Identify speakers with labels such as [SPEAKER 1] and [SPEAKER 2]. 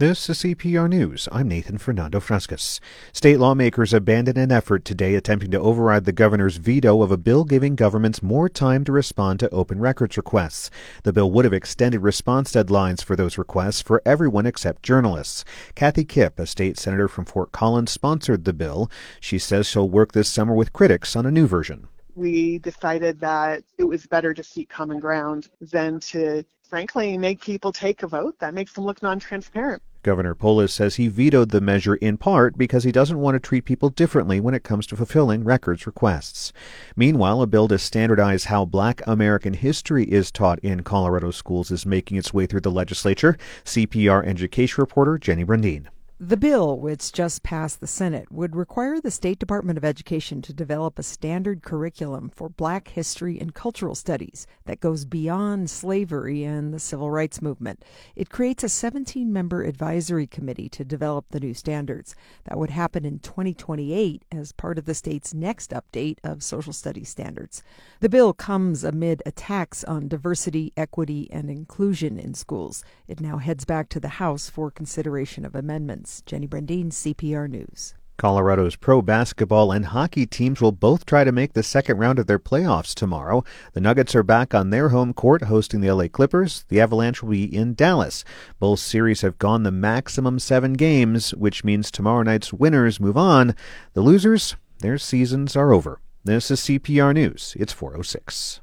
[SPEAKER 1] This is CPR News. I'm Nathan Fernando Frescas. State lawmakers abandoned an effort today attempting to override the governor's veto of a bill giving governments more time to respond to open records requests. The bill would have extended response deadlines for those requests for everyone except journalists. Kathy Kipp, a state senator from Fort Collins, sponsored the bill. She says she'll work this summer with critics on a new version.
[SPEAKER 2] We decided that it was better to seek common ground than to, frankly, make people take a vote that makes them look non-transparent.
[SPEAKER 1] Governor Polis says he vetoed the measure in part because he doesn't want to treat people differently when it comes to fulfilling records requests. Meanwhile, a bill to standardize how Black American history is taught in Colorado schools is making its way through the legislature. CPR education reporter Jenny Brandine.
[SPEAKER 3] The bill, which just passed the Senate, would require the State Department of Education to develop a standard curriculum for Black history and cultural studies that goes beyond slavery and the civil rights movement. It creates a 17-member advisory committee to develop the new standards. That would happen in 2028 as part of the state's next update of social studies standards. The bill comes amid attacks on diversity, equity, and inclusion in schools. It now heads back to the House for consideration of amendments. Jenny Brandine, CPR News.
[SPEAKER 1] Colorado's pro basketball and hockey teams will both try to make the second round of their playoffs tomorrow. The Nuggets are back on their home court hosting the LA Clippers. The Avalanche will be in Dallas. Both series have gone the maximum 7 games, which means tomorrow night's winners move on. The losers, their seasons are over. This is CPR News. It's 4:06.